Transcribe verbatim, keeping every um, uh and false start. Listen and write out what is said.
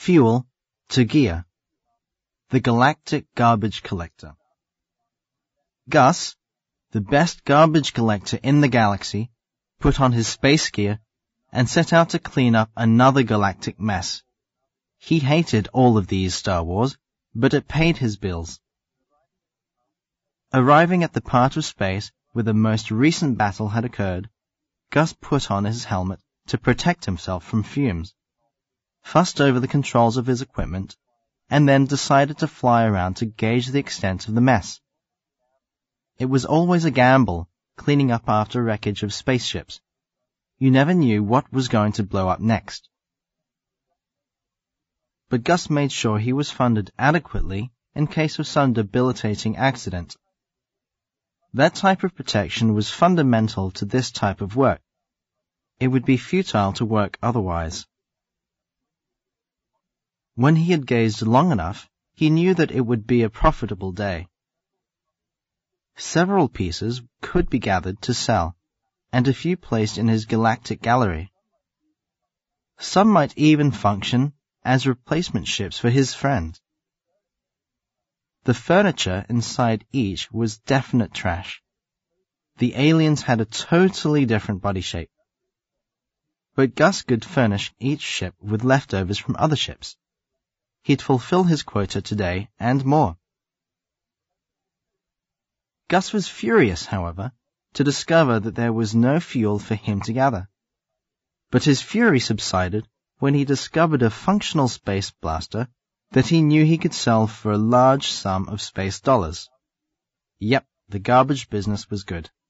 Fuel to gear. The Galactic Garbage Collector. Gus, the best garbage collector in the galaxy, put on his space gear and set out to clean up another galactic mess. He hated all of these Star Wars, but it paid his bills. Arriving at the part of space where the most recent battle had occurred, Gus put on his helmet to protect himself from fumes, fussed over the controls of his equipment, and then decided to fly around to gauge the extent of the mess. It was always a gamble, cleaning up after wreckage of spaceships. You never knew what was going to blow up next. But Gus made sure he was funded adequately in case of some debilitating accident. That type of protection was fundamental to this type of work. It would be futile to work otherwise. When he had gazed long enough, he knew that it would be a profitable day. Several pieces could be gathered to sell, and a few placed in his galactic gallery. Some might even function as replacement ships for his friend. The furniture inside each was definite trash. The aliens had a totally different body shape. But Gus could furnish each ship with leftovers from other ships. He'd fulfill his quota today and more. Gus was furious, however, to discover that there was no fuel for him to gather. But his fury subsided when he discovered a functional space blaster that he knew he could sell for a large sum of space dollars. Yep, the garbage business was good.